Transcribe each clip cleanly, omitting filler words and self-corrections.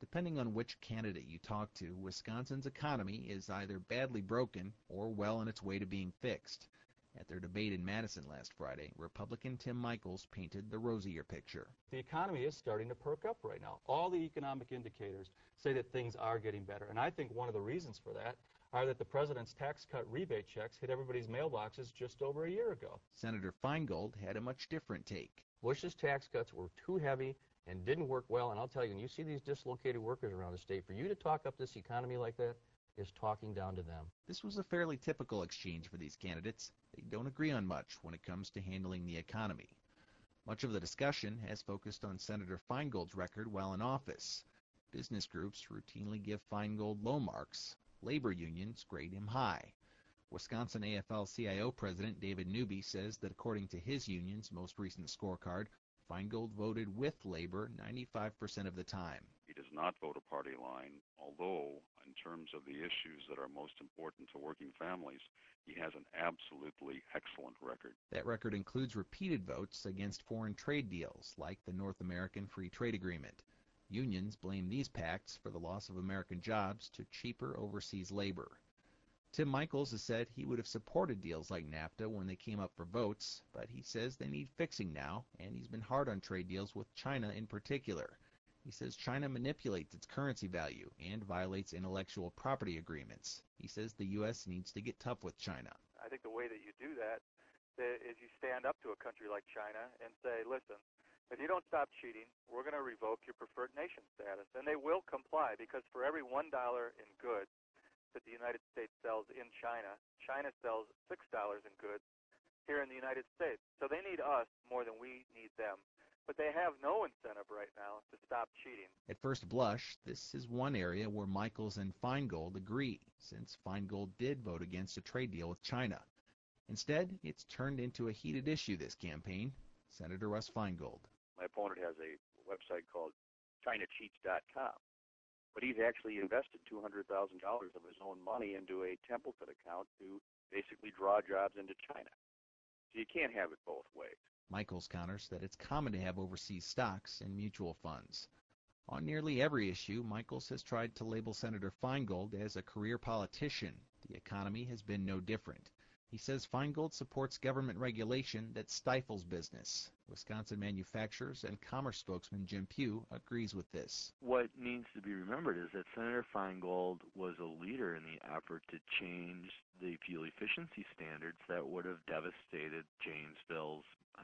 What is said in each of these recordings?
Depending on which candidate you talk to, Wisconsin's economy is either badly broken or well on its way to being fixed. At their debate in Madison last Friday, Republican Tim Michels painted the rosier picture. The economy is starting to perk up right now. All the economic indicators say that things are getting better. And I think one of the reasons for that are that the president's tax cut rebate checks hit everybody's mailboxes just over a year ago. Senator Feingold had a much different take. Bush's tax cuts were too heavy and didn't work well. And I'll tell you, when you see these dislocated workers around the state, for you to talk up this economy like that is talking down to them. This was a fairly typical exchange for these candidates. They don't agree on much when it comes to handling the economy. Much of the discussion has focused on Senator Feingold's record while in office. Business groups routinely give Feingold low marks. Labor unions grade him high. Wisconsin AFL-CIO President David Newby says that according to his union's most recent scorecard, Feingold voted with labor 95% of the time. He does not vote a party line, although in terms of the issues that are most important to working families, he has an absolutely excellent record. That record includes repeated votes against foreign trade deals, like the North American Free Trade Agreement. Unions blame these pacts for the loss of American jobs to cheaper overseas labor. Tim Michels has said he would have supported deals like NAFTA when they came up for votes, but he says they need fixing now, and he's been hard on trade deals with China in particular. He says China manipulates its currency value and violates intellectual property agreements. He says the U.S. needs to get tough with China. I think the way that you do that is you stand up to a country like China and say, listen, if you don't stop cheating, we're going to revoke your preferred nation status. And they will comply, because for every $1 in goods that the United States sells in China, China sells $6 in goods here in the United States. So they need us more than we need them. But they have no incentive right now to stop cheating. At first blush, this is one area where Michels and Feingold agree, since Feingold did vote against a trade deal with China. Instead, it's turned into a heated issue this campaign. Senator Russ Feingold. My opponent has a website called ChinaCheats.com, but he's actually invested $200,000 of his own money into a Templeton account to basically draw jobs into China. So you can't have it both ways. Michels counters that it's common to have overseas stocks and mutual funds. On nearly every issue, Michels has tried to label Senator Feingold as a career politician. The economy has been no different. He says Feingold supports government regulation that stifles business. Wisconsin Manufacturers and Commerce spokesman Jim Pugh agrees with this. What needs to be remembered is that Senator Feingold was a leader in the effort to change the fuel efficiency standards that would have devastated Janesville's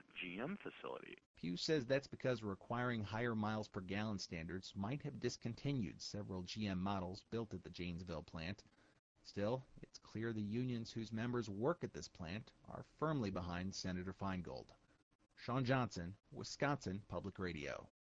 GM facility. Pugh says that's because requiring higher miles per gallon standards might have discontinued several GM models built at the Janesville plant. Still, it's clear the unions whose members work at this plant are firmly behind Senator Feingold. Sean Johnson, Wisconsin Public Radio.